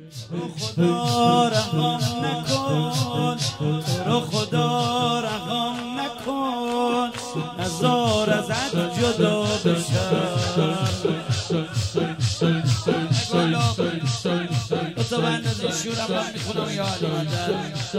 خدا رحم نکن، تو رو خدا رحم نکن، نزار ازت جدا بشم. تو بندازی شورم من میخونم یا علی مادر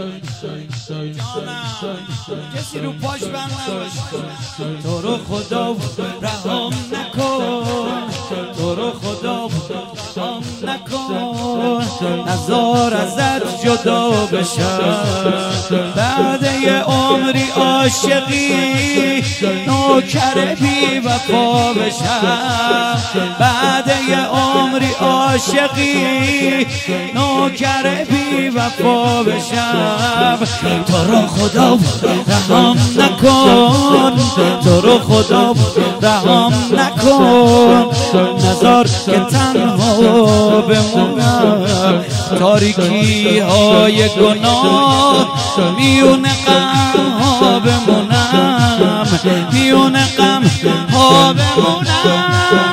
جانم کسی رو پاش بند نباشه. تو رو خدا رحم نکن، تو رو خدا رحم نکن، نزار ازت جدا بشم. بعد یه عمری عاشقی نوکر بی وفا بشم. بعد یه عمری عاشقی نوکر بی وفا بشم. تو رو خدا رحم نکن، تو رو خدا رحم نکن، نزار که تنها بمونم. تاریکی های گناه میون غم ها بمونم، میون غم ها بمونم.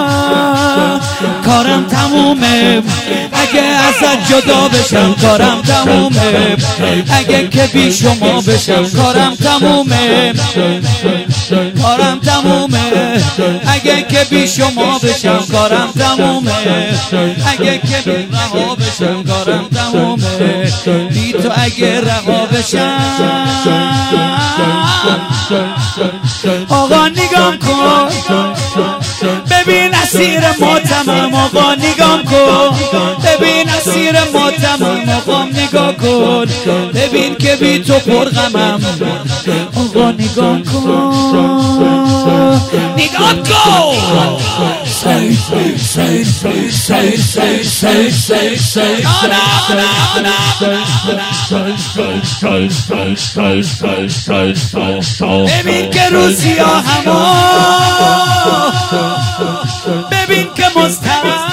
کارم تمومه اگه ازت جدا بشم، کارم تمومه اگه که بی شما بشم. کارم تمومه، کارم تمومه اگه که بی شما بشم. کارم تمومه اگه که بی رها بشم. کارم تمومه بی تو اگه رها بشم. آقا نگام کن ببین اسیر ماتمم، آقا نگام کن ببین اسیر ماتمم. آقا نگاه کن ببین که بی تو پرغمم. آقا نگام کن نگام کن. ببین که روزی ها هما، ببین که مسترم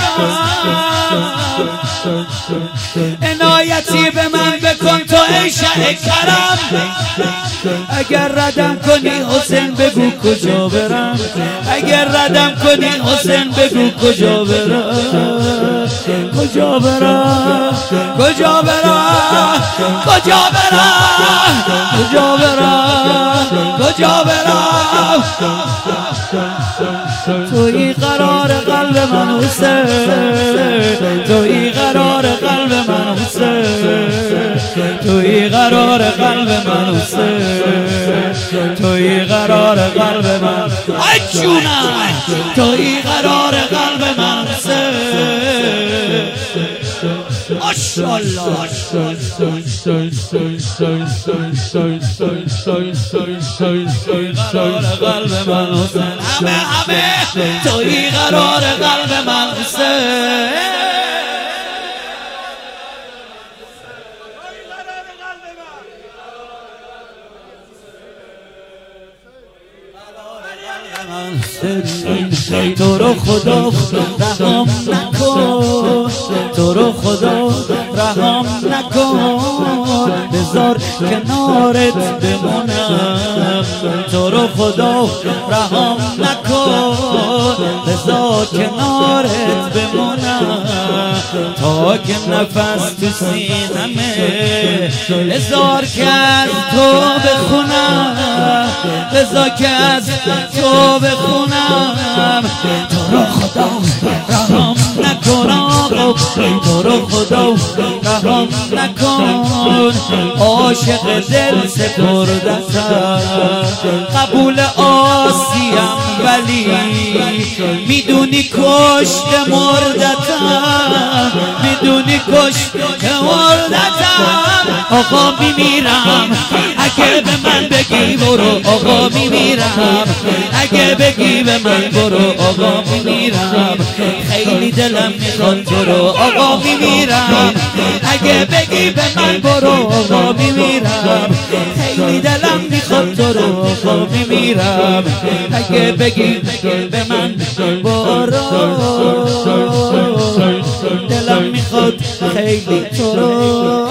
عنایتی به من بکن تو ای شه کرم. اگر ردم کنی حسین بگو کجا برم، اگر ردم کنی حسین بگو کجا برم. کجا برم، کجا برم، کجا برم، کجا برم، کجا برم. تویی قرار قلب من حسین، تویی قرار قلب من حسین، تویی قرار قلب من حسین، تویی قرار قلب من. ای جونم تویی قرار قلب من حسین. ماشاءالله قرار قلب من حسین. همه تویی قرار قلب من حسین. تو رو خدا رحم نکن، تو رو خدا رحم نکن، بذار کنارت بمونم. تو رو خدا رحم نکن، بذار کنارت بمونم. تا که نفس تو سینمه بذار که از تو بخونم، بذار که از تو بخونم. تو رو خدا رحم نکن آقا، تو رو خدا رحم نکن. عاشق دل سپردتم، قبول آسیم ولی میدونی کشت مردتم، میدونی کشت مردتم. آقا میمیرم اگه به من بگی برو، آقا میمیرم اگه بگی به من برو. آقا میمیرم خیلی دلم میخواد تو رو. آقا میمیرم اگه بگی به من برو. آقا میمیرم خیلی دلم میخواد تو رو. آقا میمیرم اگه بگی به من برو. دلم میخواد خیلی تو رو.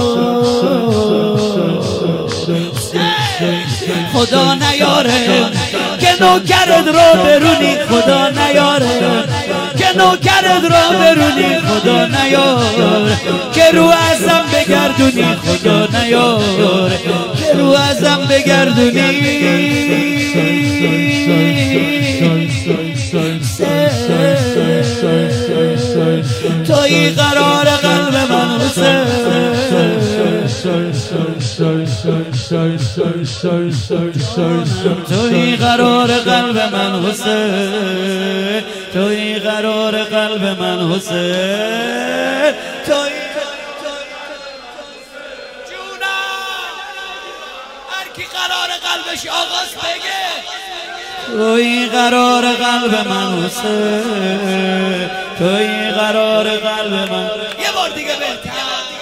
خدا نیاره که نوکرت رو برونی، خدا نیاره که نوکرت را برونی خدا نیار که رو ازم بگردونی خدا نیار که رو ازم بگردونی تویی قرار قلب من حسین تویی قرار قلب من حسین تویی قرار قلب من حسین تویی جونم هر کی قرار قلبش آغاز بگه تویی قرار قلب من حسین تویی قرار قلب من یه بار دیگه بهتر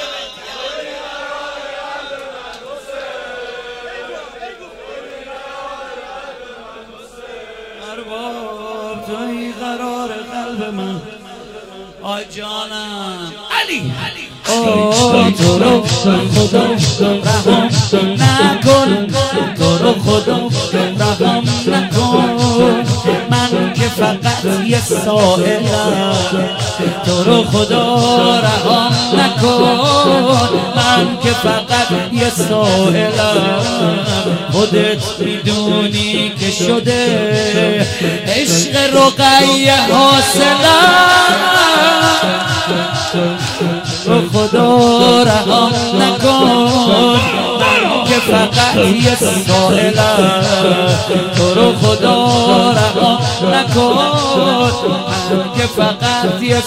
ارباب تویی قرار قلب من آی جانم علی تو رو خدا رحم نکن تو رو خدا رحم نکن من که فقط یه سائلم تو رو خدا رحم نکن من که فقط یه سائلم خودت میدونی که شده عشق رقیه حاصلم تو خدا رحم نکن من که فقط یه سائلم تو رو خدا رحم نکن من که فقط یه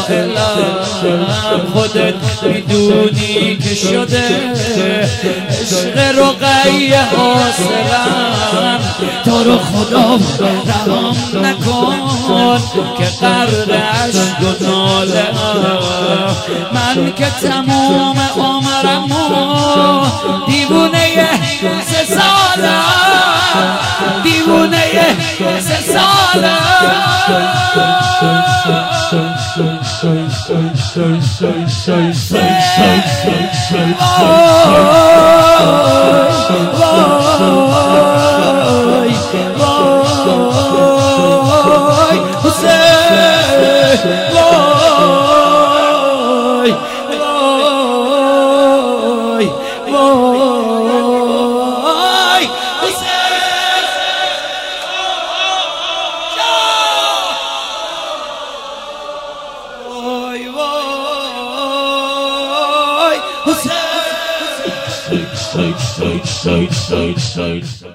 سائلم خودت میدونی که شده عشق رقیه حاصلم تو رو خدا رحم نکن که غرق عشق و ناله من که تمام عمرم دیوونه 3 سالم دیوونه 3 سالم Hussein.